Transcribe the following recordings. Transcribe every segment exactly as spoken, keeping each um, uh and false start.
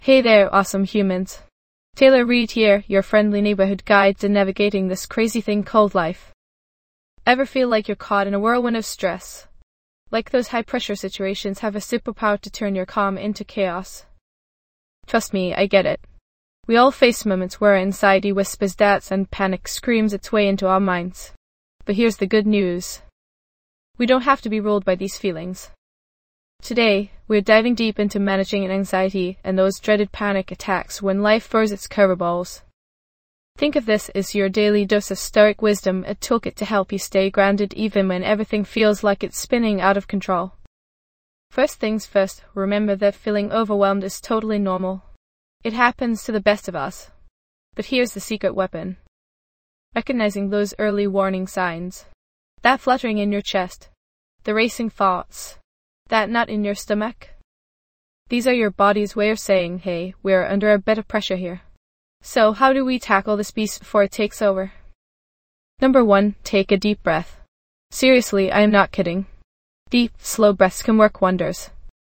Hey there, awesome humans. Taylor Reed here, your friendly neighborhood guide to navigating this crazy thing called life. Ever feel like you're caught in a whirlwind of stress? Like those high-pressure situations have a superpower to turn your calm into chaos? Trust me, I get it. We all face moments where anxiety whispers doubts and panic screams its way into our minds. But here's the good news. We don't have to be ruled by these feelings. Today, we're diving deep into managing anxiety and those dreaded panic attacks when life throws its curveballs. Think of this as your daily dose of stoic wisdom, a toolkit to help you stay grounded even when everything feels like it's spinning out of control. First things first, remember that feeling overwhelmed is totally normal. It happens to the best of us. But here's the secret weapon. Recognizing those early warning signs. That fluttering in your chest. The racing thoughts. That knot in your stomach. These are your body's way of saying, hey, we're under a bit of pressure here. So how do we tackle this beast before it takes over? Number one, take a deep breath. Seriously, I am not kidding. Deep, slow breaths can work wonders.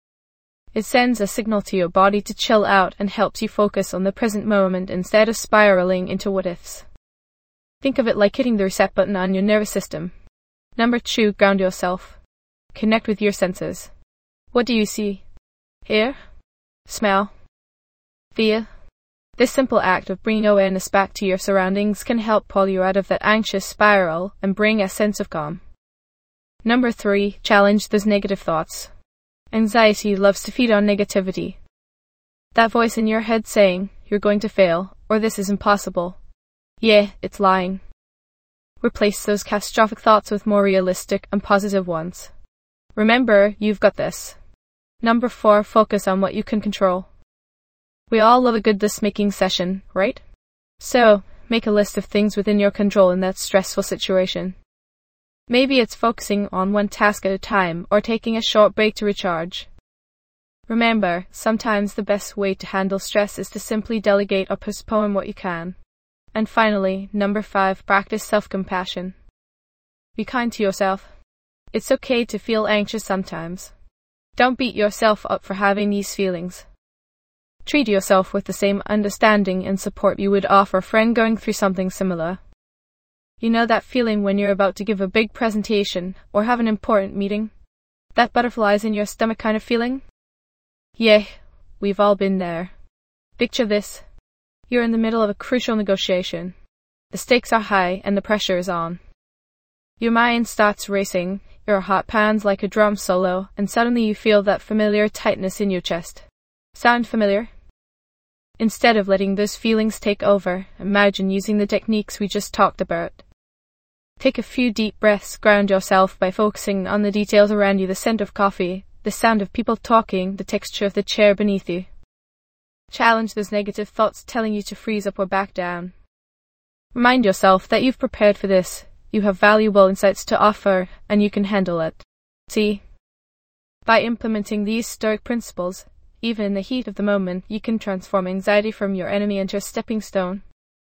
It sends a signal to your body to chill out and helps you focus on the present moment instead of spiraling into what-ifs. Think of it like hitting the reset button on your nervous system. Number two, ground yourself. Connect with your senses. What do you see? Hear? Smell? Feel? This simple act of bringing awareness back to your surroundings can help pull you out of that anxious spiral and bring a sense of calm. Number three, challenge those negative thoughts. Anxiety loves to feed on negativity. That voice in your head saying, you're going to fail, or this is impossible. Yeah, it's lying. Replace those catastrophic thoughts with more realistic and positive ones. Remember, you've got this. Number four, focus on what you can control. We all love a good list-making session, right? So, make a list of things within your control in that stressful situation. Maybe it's focusing on one task at a time or taking a short break to recharge. Remember, sometimes the best way to handle stress is to simply delegate or postpone what you can. And finally, number five, practice self-compassion. Be kind to yourself. It's okay to feel anxious sometimes. Don't beat yourself up for having these feelings. Treat yourself with the same understanding and support you would offer a friend going through something similar. You know that feeling when you're about to give a big presentation or have an important meeting? That butterflies in your stomach kind of feeling? Yeah, we've all been there. Picture this. You're in the middle of a crucial negotiation. The stakes are high and the pressure is on. Your mind starts racing, your heart pounds like a drum solo, and suddenly you feel that familiar tightness in your chest. Sound familiar? Instead of letting those feelings take over, imagine using the techniques we just talked about. Take a few deep breaths, ground yourself by focusing on the details around you, the scent of coffee, the sound of people talking, the texture of the chair beneath you. Challenge those negative thoughts telling you to freeze up or back down. Remind yourself that you've prepared for this. You have valuable insights to offer, and you can handle it. See? By implementing these stoic principles, even in the heat of the moment, you can transform anxiety from your enemy into a stepping stone.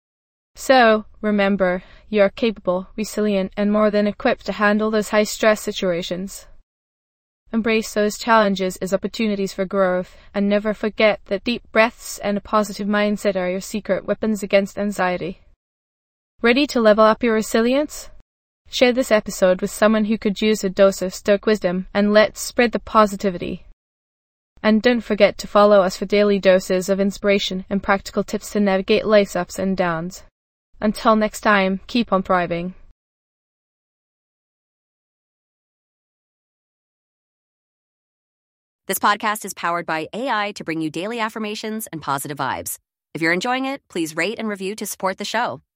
So, remember, you are capable, resilient, and more than equipped to handle those high-stress situations. Embrace those challenges as opportunities for growth, and never forget that deep breaths and a positive mindset are your secret weapons against anxiety. Ready to level up your resilience? Share this episode with someone who could use a dose of stoic wisdom, and let's spread the positivity. And don't forget to follow us for daily doses of inspiration and practical tips to navigate life's ups and downs. Until next time, keep on thriving. This podcast is powered by A I to bring you daily affirmations and positive vibes. If you're enjoying it, please rate and review to support the show.